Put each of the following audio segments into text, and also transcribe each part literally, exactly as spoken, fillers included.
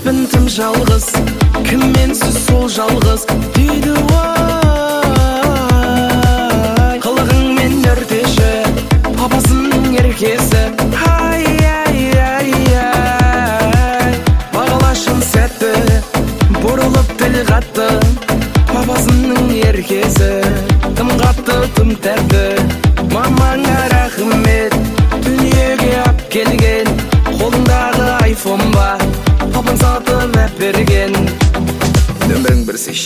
емеспін тым жалғыз, кім менсіз сол жалғыз дейді ой. Қылығыңмен өртеші, папасының еркесі, ай, ай, ай, ай. Бағалашын сәтті, бұрылып тіл қатты, папасының еркесі, тым қатты, тым тәтті. Мамаңа рахмет, дүниеге ап келген, қолыңдағы айфон ба, папаң сатып әп берген. Өмірің бір сеш.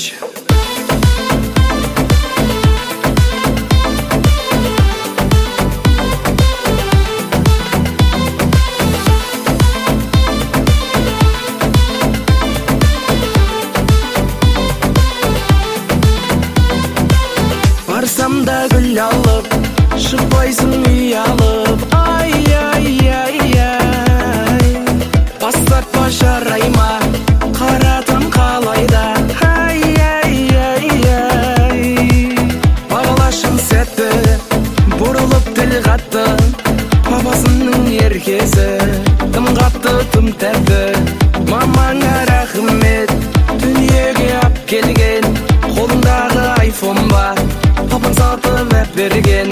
Барсам да гүл алып, шықпайсың үй алып, ай, ай, ай, ай. Бастаппа жарайма, қаратам қалайда, ай, ай, ай, ай. Бағалашым сәтті, бұрылып тіл қатты, папасының еркесі, тым қатты, тым тәтті. Мамаңа рахмет, дүниеге ап келген, қолыңдағы айфон ба, папаң сатып әп берген.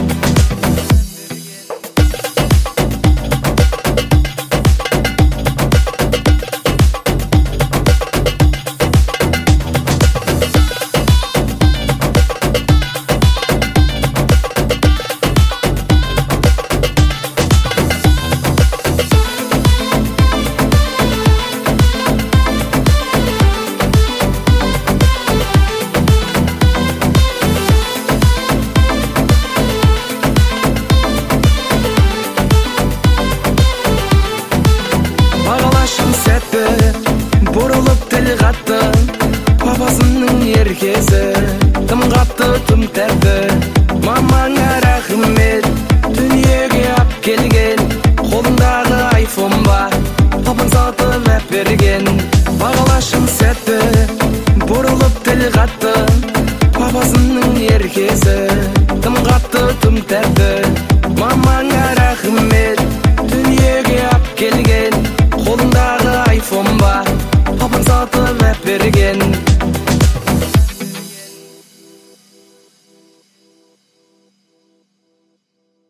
Бұрылып тіл қатты, папасының еркесі, тым қатты, тым тәтті. Мамаңа рахмет, дүниеге ап келген, қолыңдағы айфон ба, папаң сатып әп берген. Бағалашым сәтті, бұрылып тіл қатты, папасының еркесі, тым қатты, тым тәтті. Мамаңа